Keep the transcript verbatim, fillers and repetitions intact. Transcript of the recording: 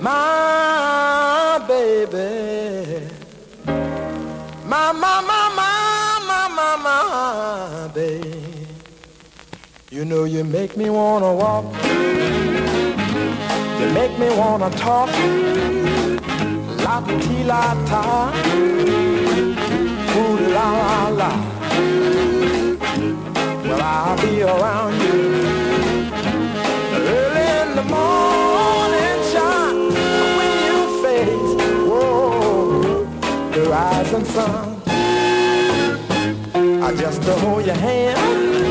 my baby, my, my, my, my, my, my, my, baby. You know you make me wanna walk, you make me wanna talk, la-ti-la-ta, ooh-la-la-la. Well, I'll be around you early in the morning shine when you face, whoa, the rising sun. I just to hold your hand